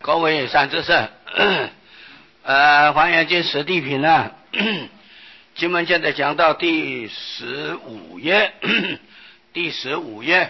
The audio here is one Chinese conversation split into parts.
各位善知识，华严经十地品呢，经文现在讲到第15页，第15页，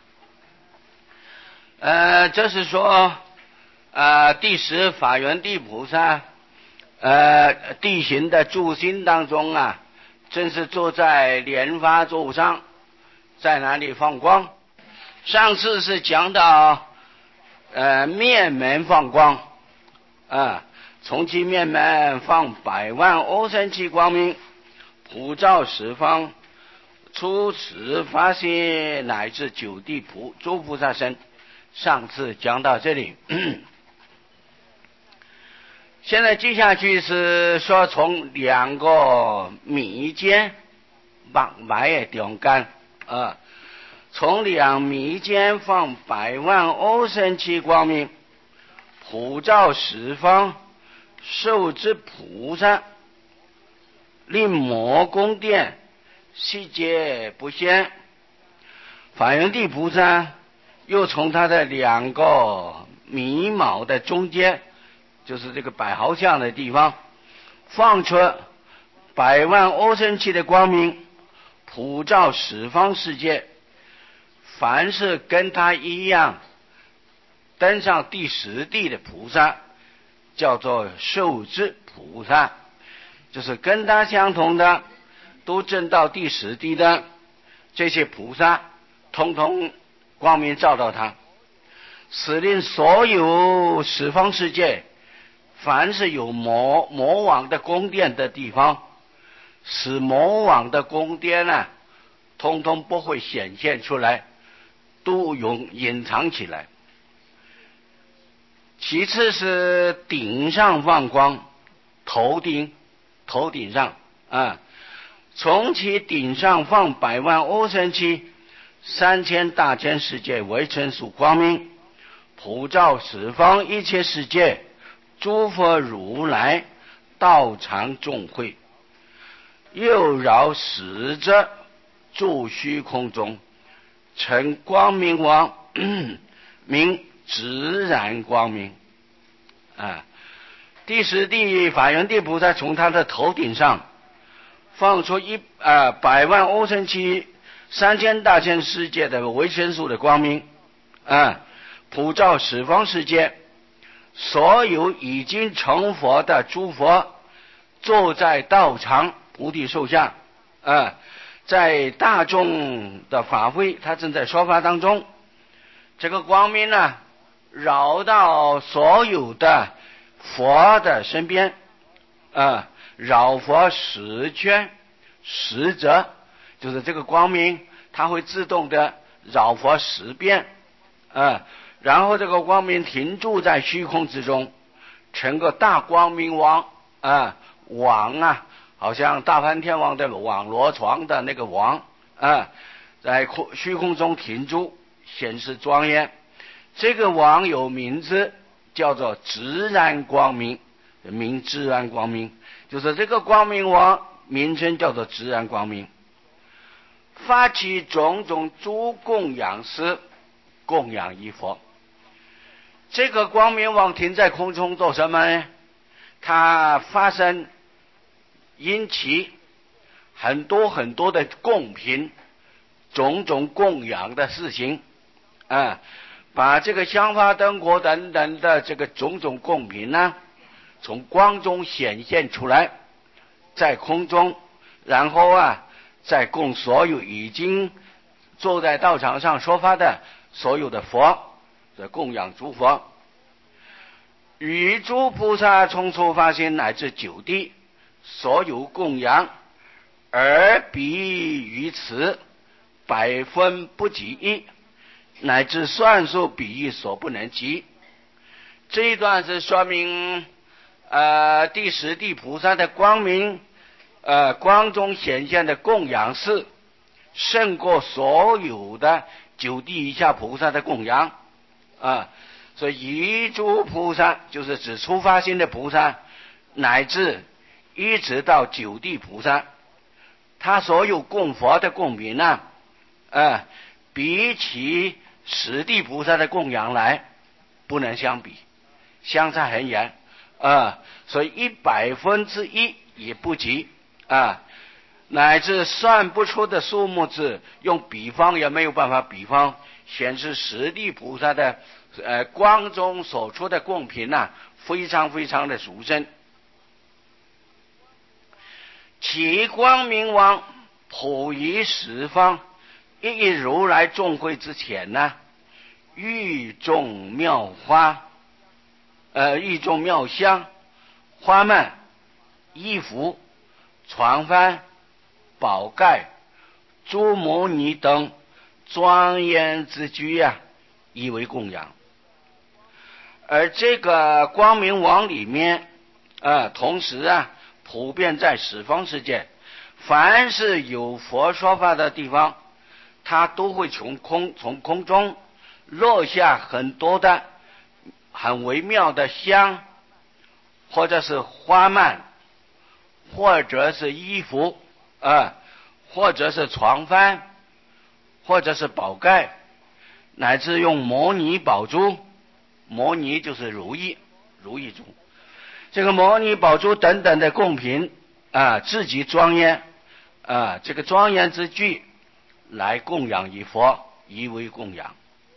这是说，第十法缘地菩萨，地行的住心当中啊，正是坐在莲花座上，在哪里放光？上次是讲到面门放光，从其面门放100万欧身气光明，普照十方，出此发心乃至九地诸菩萨身。上次讲到这里，现在接下去是说从2个眉间往埋的中间从2眉间放100万欧身气光明，普照十方，受之菩萨，令摩宫殿，悉皆不现。法缘地菩萨又从他的2个眉毛的中间，就是这个百毫像的地方，放出100万欧身气的光明，普照十方世界。凡是跟他一样登上第10地的菩萨，叫做受之菩萨，就是跟他相同的，都证到第10地的这些菩萨，通通光明照到他，使令所有十方世界，凡是有魔王的宫殿的地方，使魔王的宫殿呢，通通不会显现出来，都隐藏起来。其次是顶上放光，头顶上从其顶上放100万欧身气，3000大千世界为成属光明，普照十方一切世界，诸佛如来道场众会，又绕使者住虚空中，成光明王，名直然光明。第10地法缘地菩萨从他的头顶上放出100万欧身气3000大千世界的为成数的光明，普照十方世界，所有已经成佛的诸佛，坐在道场菩提树下，在大众的法会，他正在说法当中，这个光明呢，绕到所有的佛的身边，绕佛10圈10折，就是这个光明它会自动的绕佛10遍，然后这个光明停住在虚空之中，成个大光明王，王好像大梵天王的网罗床的那个王，在虚空中停住，显示庄严。这个王有名字叫做直然光明，名直然光明，就是这个光明王名称叫做直然光明。发起种种诸供养事，供养一佛。这个光明王停在空中做什么呢？他发生引起很多很多的供品，种种供养的事情，把这个香花灯火等等的这个种种供品呢，从光中显现出来，在空中，然后再供所有已经坐在道场上说法的所有的佛，供养诸佛，与诸菩萨从初发心乃至9地所有供养，而比于此100分不及一，乃至算数比喻所不能及。这一段是说明第10地菩萨的光明，光中显现的供养事，胜过所有的9地以下菩萨的供养，所以一诸菩萨就是指初发心的菩萨，乃至一直到9地菩萨，他所有供佛的供品比起10地菩萨的供养来不能相比， 相差很远所以1/100也不及乃至算不出的数目字，用比方也没有办法比方，显示十地菩萨的光中所出的供品非常非常的殊胜。其光明王普于十方，一如来众会之前欲众妙花欲众妙香，花蔓、衣服、床幡、宝盖、诸摩尼等庄严之具以为供养。而这个光明王里面同时普遍在十方世界，凡是有佛说法的地方，它都会从空中落下很多的很微妙的香，或者是花蔓，或者是衣服或者是床幡，或者是宝盖，乃至用摩尼宝珠，摩尼就是如意珠，这个摩尼宝珠等等的供品自己庄严这个庄严之具来供养于佛，以为供养。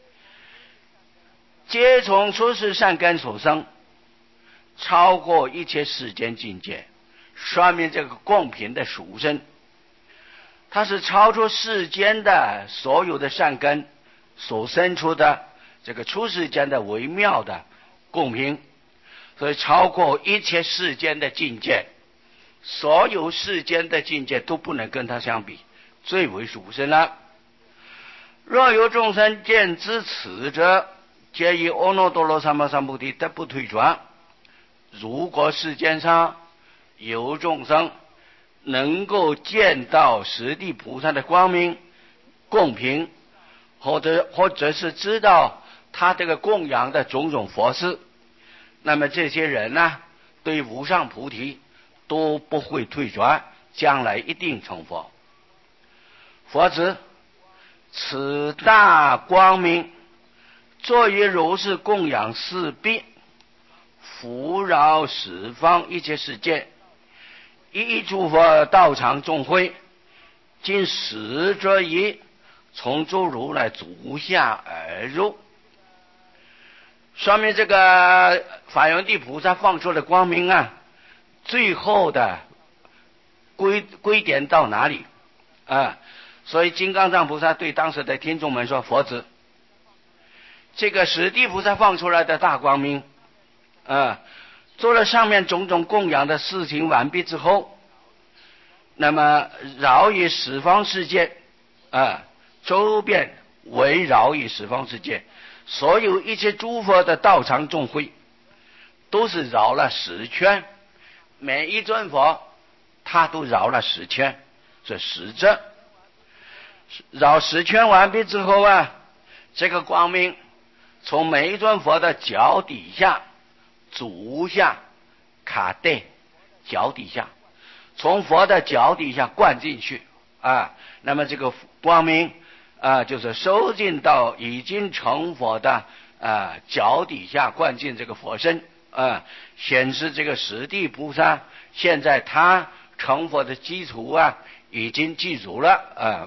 皆从出世善根所生，超过一切世间境界，说明这个供品的殊胜，它是超出世间的所有的善根所生出的这个出世间的微妙的供品，所以超过一切世间的境界，所有世间的境界都不能跟它相比，最为殊胜了。若有众生见知此者，皆以阿耨多罗三藐三菩提得不退转。如果世间上有众生能够见到十地菩萨的光明供品，或者是知道他这个供养的种种佛事，那么这些人对无上菩提都不会退转，将来一定成佛。佛子，此大光明作于如是供养四臂，扶饶十方一切世界，一诸佛道场众会，今使者以从诸如来足下而入。说明这个法缘地菩萨放出的光明最后的归点到哪里所以金刚藏菩萨对当时的听众们说，佛子，这个十地菩萨放出来的大光明做了上面种种供养的事情完毕之后，那么绕于十方世界周边围绕于十方世界，所有一切诸佛的道场众会都是绕了10圈，每一尊佛他都绕了10圈，这10阵绕10圈完毕之后这个光明从每一尊佛的脚底下、足下、卡带脚底下，从佛的脚底下灌进去那么这个光明就是收进到已经成佛的脚底下，灌进这个佛身显示这个十地菩萨现在他成佛的基础已经记住了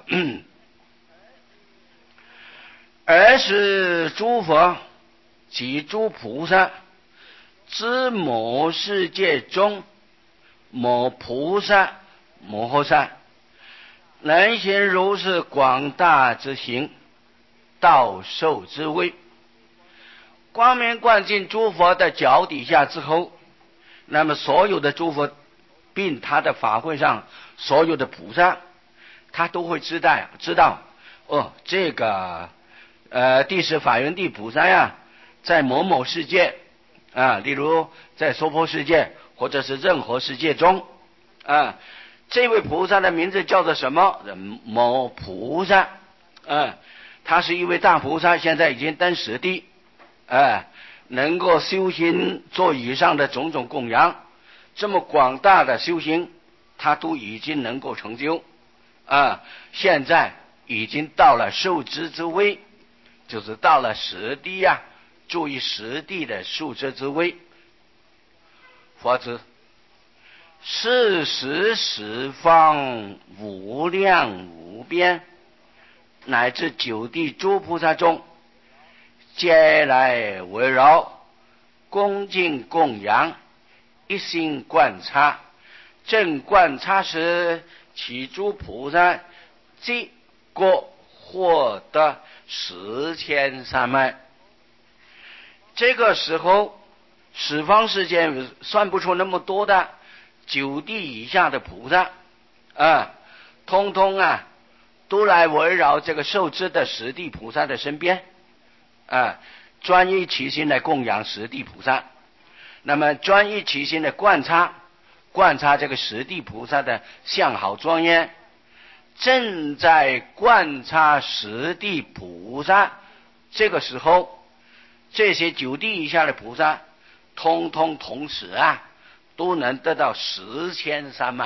而是诸佛及诸菩萨之某世界中某菩萨摩诃萨能行如是广大之行，道受之位。光明灌进诸佛的脚底下之后，那么所有的诸佛并他的法会上所有的菩萨，他都会知道这个第十法缘地菩萨在某某世界例如在娑婆世界或者是任何世界中这位菩萨的名字叫做什么？某菩萨他是一位大菩萨，现在已经登十地能够修行做以上的种种供养，这么广大的修行他都已经能够成就现在已经到了受持之位，就是到了十地注意实地的数字之位。佛子是时十方无量无边，乃至九地诸菩萨中，皆来围绕，恭敬供养，一心观察。正观察时，其诸菩萨即各获得10,000善。这个时候十方世界算不出那么多的9地以下的菩萨通通都来围绕这个受持的十地菩萨的身边专一其心来供养十地菩萨。那么专一其心的观察这个十地菩萨的相好庄严。正在观察十地菩萨，这个时候这些9地以下的菩萨通通同时都能得到10,000善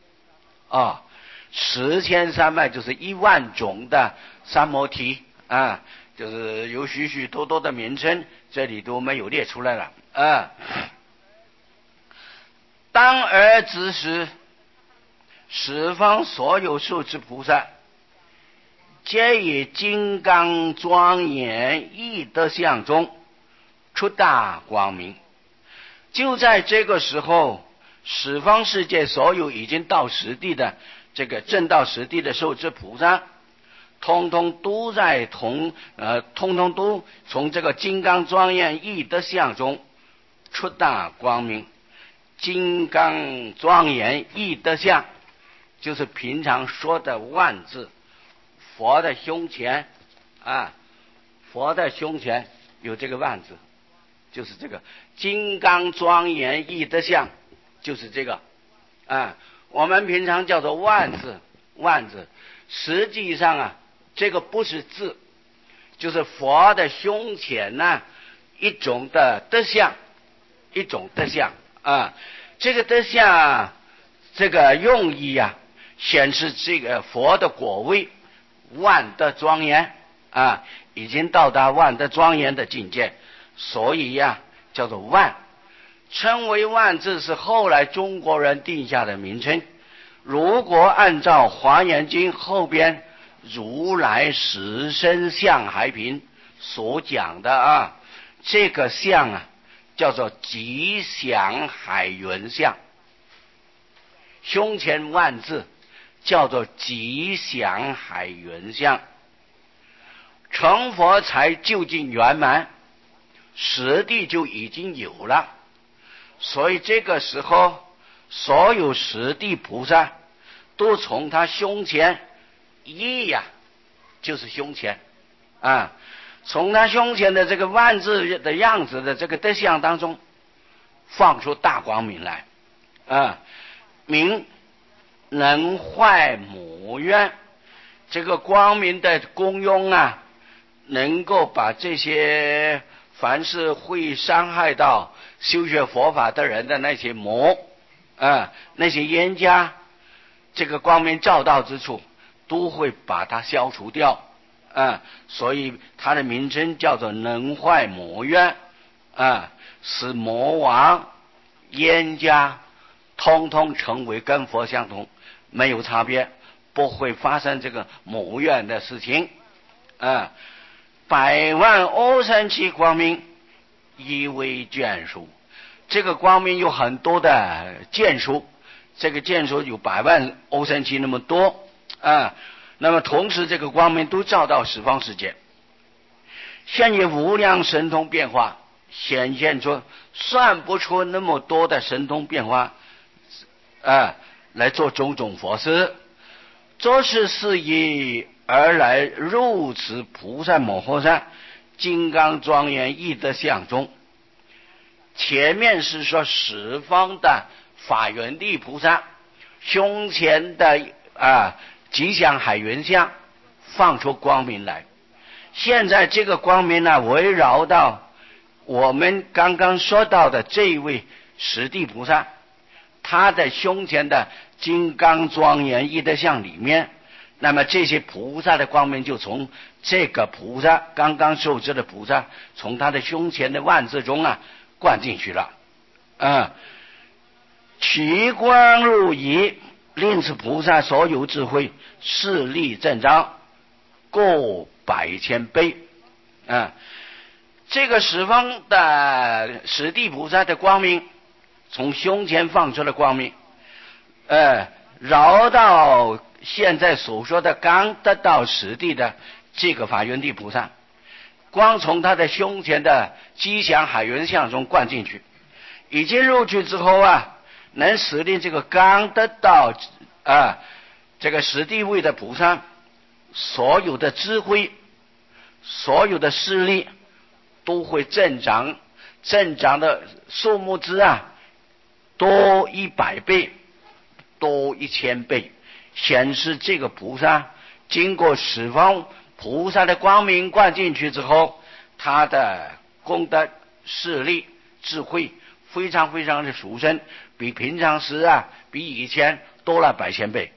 10,000善就是10000种的三摩提就是有许许多多的名称，这里都没有列出来了当而之时，十方所有受持菩萨，皆以金刚庄严义德相中出大光明。就在这个时候，十方世界所有已经到实地的这个正到实地的受持菩萨，通通都从这个金刚庄严义德相中出大光明。金刚庄严义德相就是平常说的万字。佛的胸前佛的胸前有这个万字，就是这个金刚庄严义德相，就是这个我们平常叫做万字。实际上这个不是字，就是佛的胸前一种的德相，这个德相这个用意显示这个佛的果位万德庄严已经到达万德庄严的境界，所以叫做万。称为万字是后来中国人定下的名称。如果按照华严经后边如来实身相海品所讲的这个相叫做吉祥海云相，胸前万字叫做吉祥海云相。成佛才究竟圆满，实地就已经有了。所以这个时候所有实地菩萨都从他胸前就是胸前从他胸前的这个万字的样子的这个德相当中放出大光明来明能坏魔怨。这个光明的功用能够把这些凡是会伤害到修学佛法的人的那些魔那些冤家，这个光明照到之处都会把它消除掉所以它的名称叫做能坏魔怨使魔王冤家通通成为跟佛相同，没有差别，不会发生这个魔怨的事情百万欧神奇光明一为眷属。这个光明有很多的眷属，这个眷属有百万欧神奇那么多那么同时这个光明都照到十方世界，现以无量神通变化显现出算不出那么多的神通变化来做种种佛事。这是以而来入此菩萨摩诃萨金刚庄严义德相中。前面是说十方的法缘地菩萨胸前的吉祥海云相放出光明来，现在这个光明围绕到我们刚刚说到的这一位十地菩萨，他的胸前的金刚庄严义德相里面，那么这些菩萨的光明就从这个菩萨刚刚受持的菩萨，从他的胸前的万字中灌进去了，其光入仪，令此菩萨所有智慧势力增长，过100千倍。这个十方的十地菩萨的光明，从胸前放出的光明，绕到现在所说的刚得到十地的这个法缘地菩萨，光从他的胸前的吉祥海云相中灌进去，已经入去之后能使令这个刚得到这个十地位的菩萨，所有的智慧，所有的势力都会增长的数目之多100倍，多1000倍，显示这个菩萨经过十方菩萨的光明灌进去之后，他的功德势力智慧非常非常的殊胜，比平常时比以前多了100千倍。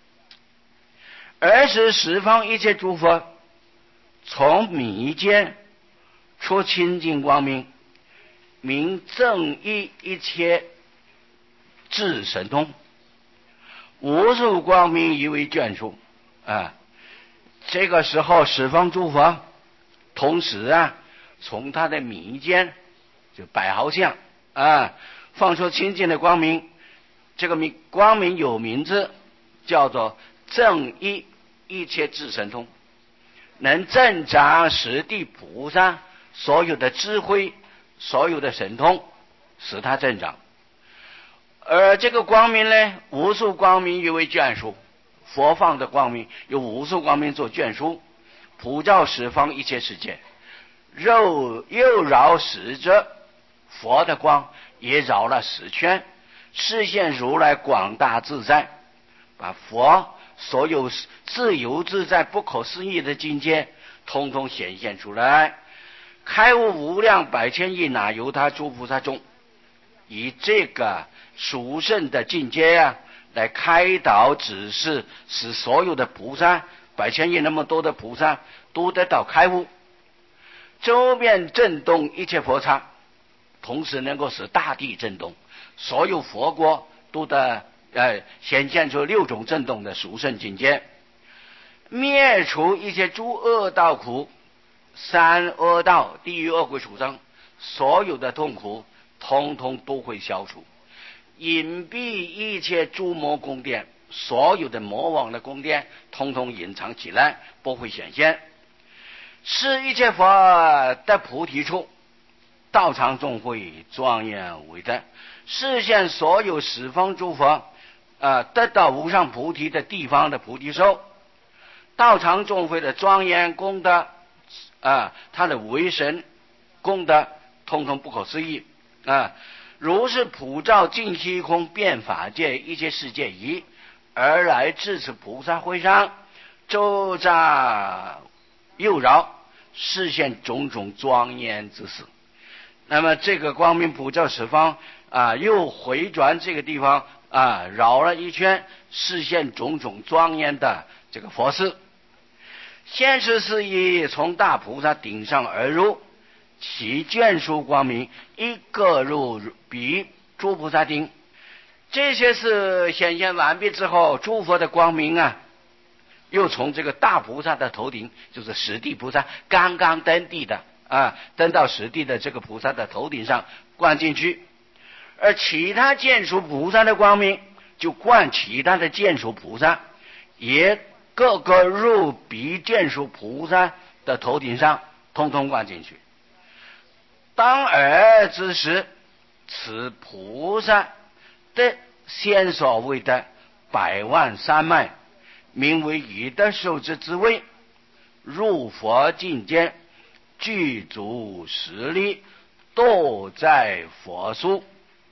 而是十方一切诸佛从迷间出清净光明，明正义一切智神通，无数光明以为眷属这个时候十方诸佛同时从他的迷间就百毫相放出清净的光明，这个光明有名字叫做正义一切智神通，能增长十地菩萨所有的智慧，所有的神通，使它增长。而这个光明呢，无数光明誉为眷属，佛放的光明有无数光明做眷属，普照十方一切世界，又绕十者，佛的光也绕了10圈，示现如来广大自在，把佛所有自由自在不可思议的境界通通显现出来，开悟无量100千亿那由他诸菩萨中，以这个殊胜的境界来开导指示，使所有的菩萨100千亿那么多的菩萨都得到开悟，周边震动一切佛刹，同时能够使大地震动，所有佛国都得显现出6种震动的殊胜境界，灭除一切诸恶道苦，三恶道地狱恶鬼畜生所有的痛苦通通都会消除，隐蔽一切诸魔宫殿，所有的魔王的宫殿通通隐藏起来，不会显现，是一切佛的菩提处，道场众会庄严伟大，示现所有十方诸佛得到无上菩提的地方的菩提树，道场众会的庄严功德他的为神功德通通不可思议如是普照尽虚空遍法界一切世界仪，而来至此菩萨会上，周匝右绕，示现种种庄严之事。那么这个光明普照十方又回转这个地方绕了一圈，示现种种庄严的这个佛事。现实是以从大菩萨顶上而入，其眷属光明一个入彼诸菩萨顶，这些是显现完毕之后，诸佛的光明又从这个大菩萨的头顶，就是十地菩萨刚刚登地的登到十地的这个菩萨的头顶上灌进去，而其他眷属菩萨的光明就灌其他的眷属菩萨，也各个入彼眷属菩萨的头顶上，通通灌进去。当尔之时，此菩萨的先所谓的100万三昧，名为以德受之之位，入佛境界，具足实力，都在佛处。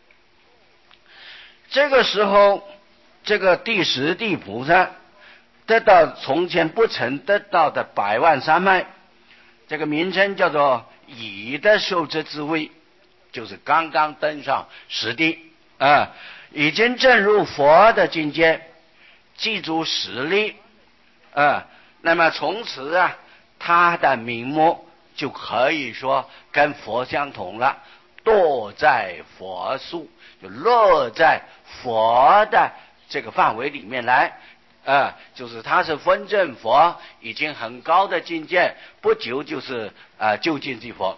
这个时候，这个第十地菩萨得到从前不曾得到的100万三昧，这个名称叫做以德受之之位，就是刚刚登上十地已经证入佛的境界，记住实力那么从此他的名目就可以说跟佛相同了，堕在佛数，就落在佛的这个范围里面来。就是他是分证佛，已经很高的境界，不久就是究竟即佛。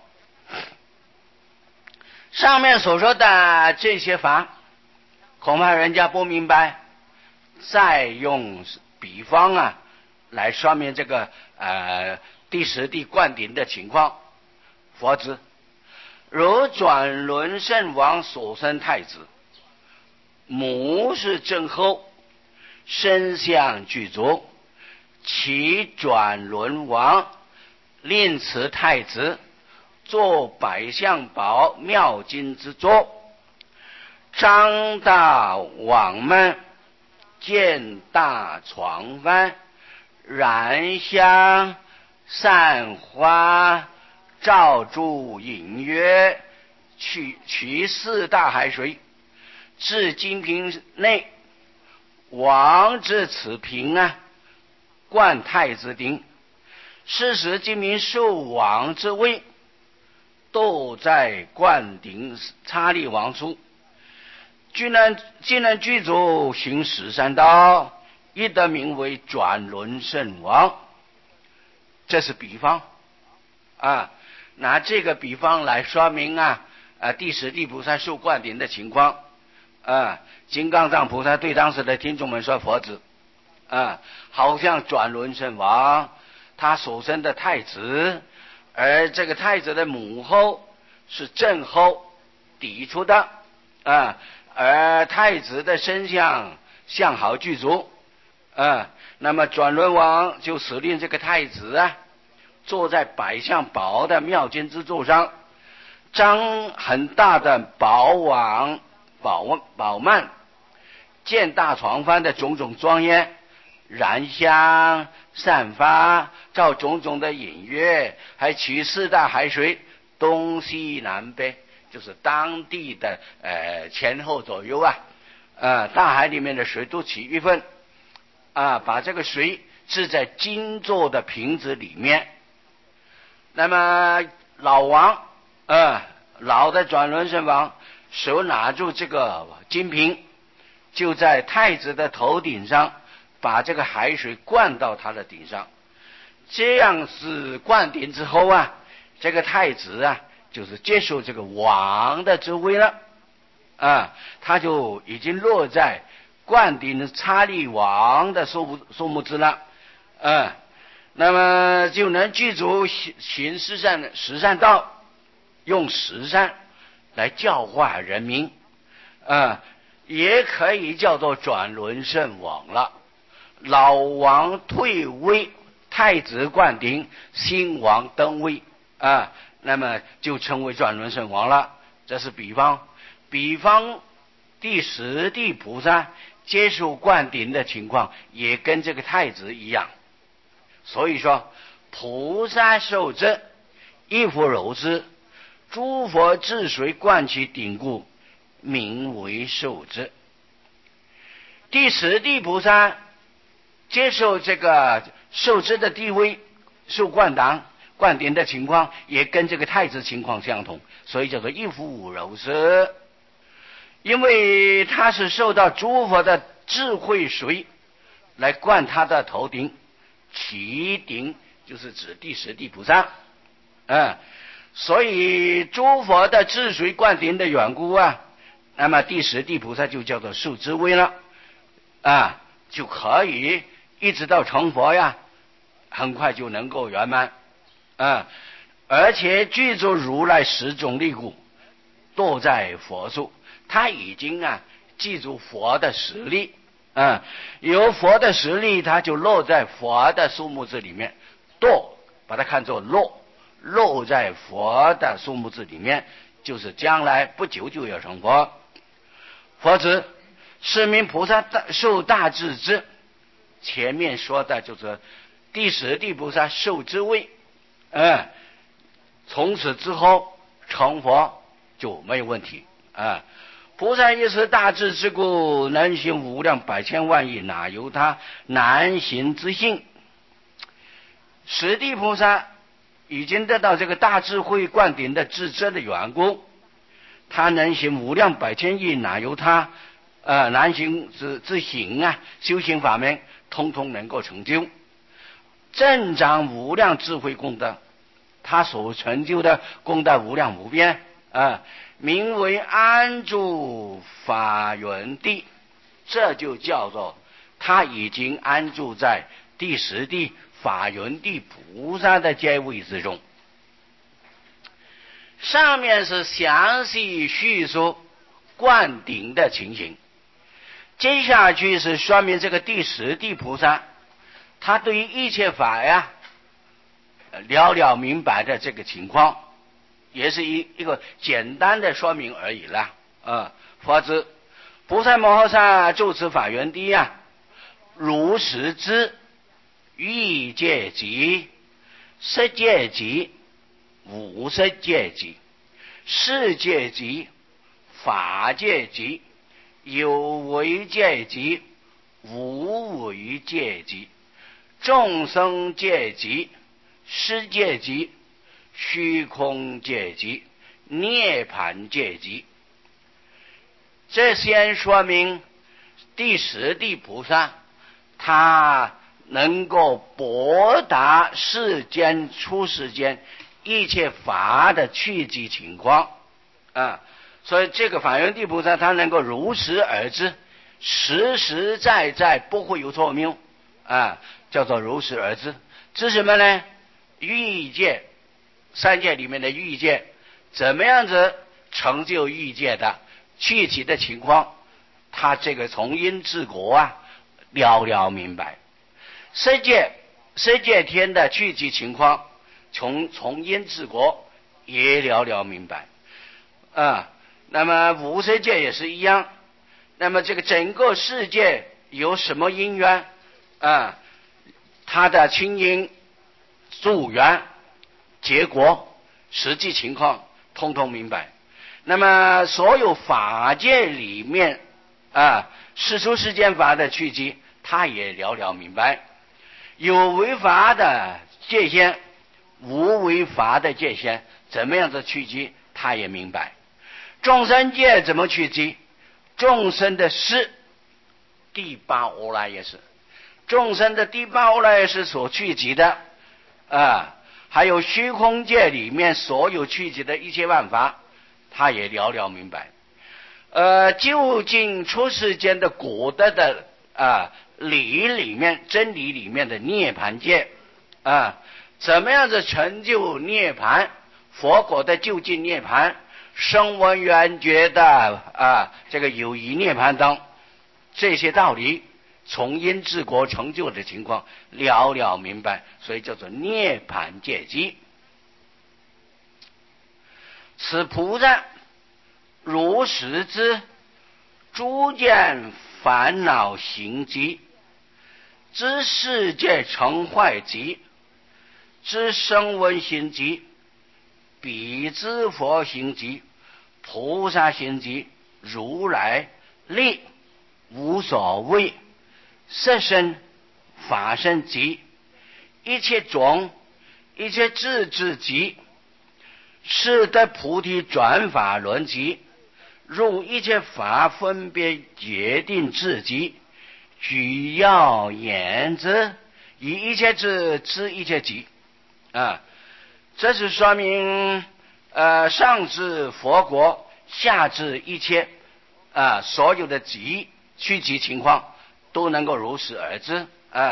上面所说的这些法，恐怕人家不明白，再用比方来说明这个第十地灌顶的情况。佛子如转轮圣王所生太子，母是正后，身相具足，其转轮王令此太子作百相宝妙经之作，张大网门，建大床幡，燃香散花，照诸隐约，取四大海水，至金瓶内。王至此瓶灌太子鼎，是时金瓶受王之位，都在灌顶差利王处。既能具足行十善道，亦得名为转轮圣王。这是比方拿这个比方来说明第十地菩萨受灌顶的情况。金刚藏菩萨对当时的听众们说：“佛子好像转轮圣王他所生的太子，而这个太子的母后是正后抵出的而太子的身相相好具足那么转轮王就使令这个太子坐在百相宝的妙经之座上，张很大的宝幔，建大床幡的种种庄严，燃香散发，照种种的隐约，还取四大海水，东西南北，就是当地的前后左右大海里面的水都取一份把这个水置在金做的瓶子里面。那么老王老的转轮圣王手拿住这个金瓶，就在太子的头顶上把这个海水灌到他的顶上。这样子灌顶之后这个太子就是接受这个王的职位了他就已经落在灌顶差利王的数目之了那么就能具足行十善道，用十善来教化人民也可以叫做转轮圣王了。老王退位，太子灌顶，新王登位那么就称为转轮圣王了。这是比方第十地菩萨接受灌顶的情况也跟这个太子一样。所以说菩萨受之，亦复如之，诸佛治水灌其顶故，名为受之。第十地菩萨接受这个受之的地位，受灌顶的情况也跟这个太子情况相同，所以叫做亦复如是。因为他是受到诸佛的智慧水来灌他的头顶，其顶就是指第十地菩萨所以诸佛的治水灌顶的缘故那么第十地菩萨就叫做受之位了就可以一直到成佛很快就能够圆满而且具足如来十种力故，堕在佛处。他已经记住佛的实力有佛的实力，他就落在佛的数目字里面，把它看作落在佛的数目字里面，就是将来不久就要成佛。佛子是名菩萨受大智之，前面说的就是第十地菩萨受之位从此之后成佛就没有问题菩萨亦是大智之故，能行无量百千万亿，哪有他难行之性？ 十地菩萨已经得到这个大智慧灌顶的智者的缘故，他能行无量百千亿，哪有他难行之行啊？修行法门通通能够成就，增长无量智慧功德，他所成就的功德无量无边名为安住法缘地，这就叫做他已经安住在第十地法缘地菩萨的阶位之中。上面是详细叙述灌顶的情形，接下去是说明这个第十地菩萨他对于一切法呀了了明白的这个情况，也是一个简单的说明而已啦否则菩萨摩诃萨住持法缘地如实知欲界集、色界集、无色界集、世界集、法界集、有为界集、无为界集、众生界集、世界集、虚空界集、涅盘界集。这先说明第十地菩萨他能够博达世间出世间一切法的趣机情况所以这个法缘地菩萨他能够如实而知，实实在在不会有错谬叫做如实而知。知什么呢？欲界三界里面的欲界怎么样子成就欲界的具体的情况，他这个从因治果了了明白。世界天的具体情况从因治果也了了明白那么无色界也是一样。那么这个整个世界有什么因缘它的亲因助缘结果实际情况通通明白。那么所有法界里面世出世间法的趣机他也了了明白。有为法的界限，无为法的界限怎么样的趣机他也明白。众生界怎么趣机，众生的事第八阿赖耶识，众生的第八阿赖耶识所趣集的还有虚空界里面所有趣集的一切万法他也了了明白。究竟出世间的果德的理里面真理里面的涅盘界怎么样子成就涅盘，佛果的究竟涅盘，声闻缘觉的这个有疑涅盘等这些道理，从因治果成就的情况了了明白，所以叫做涅盘界机。此菩萨如实知诸见烦恼行集，知世界成坏集，知声闻行集，彼知佛行集，菩萨行集，如来力无所谓，色身法身集，一切种一切智智集，是得菩提转法轮集，入一切法分别决定智集，举要言之，以一切智知一切集这是说明上至佛国，下至一切所有的集趋集情况都能够如实而知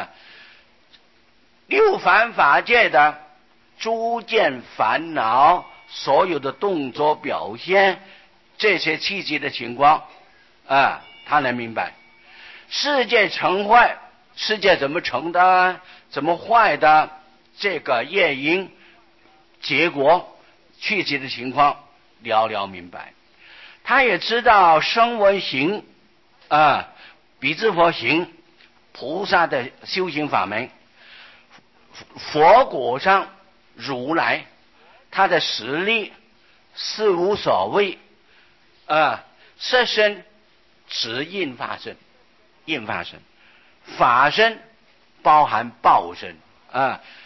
六凡法界的诸见烦恼所有的动作表现这些气机的情况他能明白。世界成坏，世界怎么成的，怎么坏的，这个业因结果具体的情况了了明白。他也知道声闻行彼之佛行，菩萨的修行法门，佛果上如来他的实力是无所谓色身指应化身，应化身法身包含报身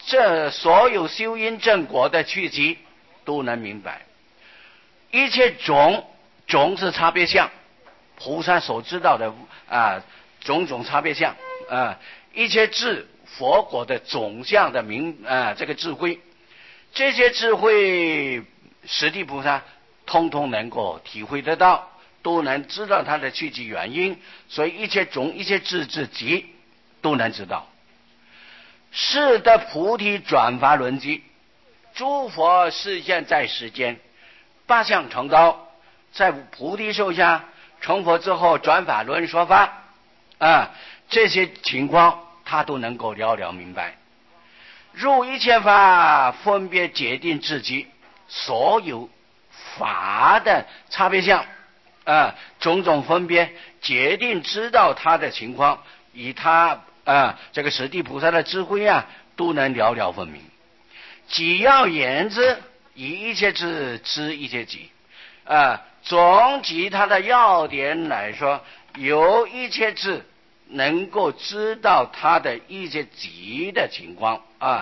这所有修因正果的趣机都能明白。一切种是差别相，菩萨所知道的种种差别相一切智佛果的总相的这个智慧，这些智慧实地菩萨通通能够体会得到，都能知道它的趣机原因，所以一切种一切智之极都能知道。是的菩提转法轮机，诸佛示现在世间，八相成道，在菩提树下成佛之后转法轮说法这些情况他都能够了了明白。入一切法分别界定自己，所有法的差别相种种分别界定知道他的情况，以他这个实地菩萨的智慧都能了了分明。只要言之，以一切智知一切己总集他的要点来说，由一切智能够知道他的一切己的情况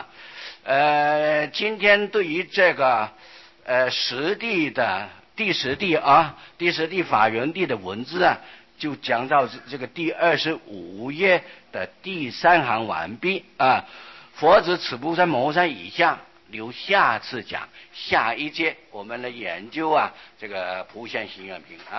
今天对于这个实地的第十地法缘地的文字就讲到这个第25页的第3行完毕佛子此部在谋山以下，留下次讲，下一节我们来研究这个普贤行愿品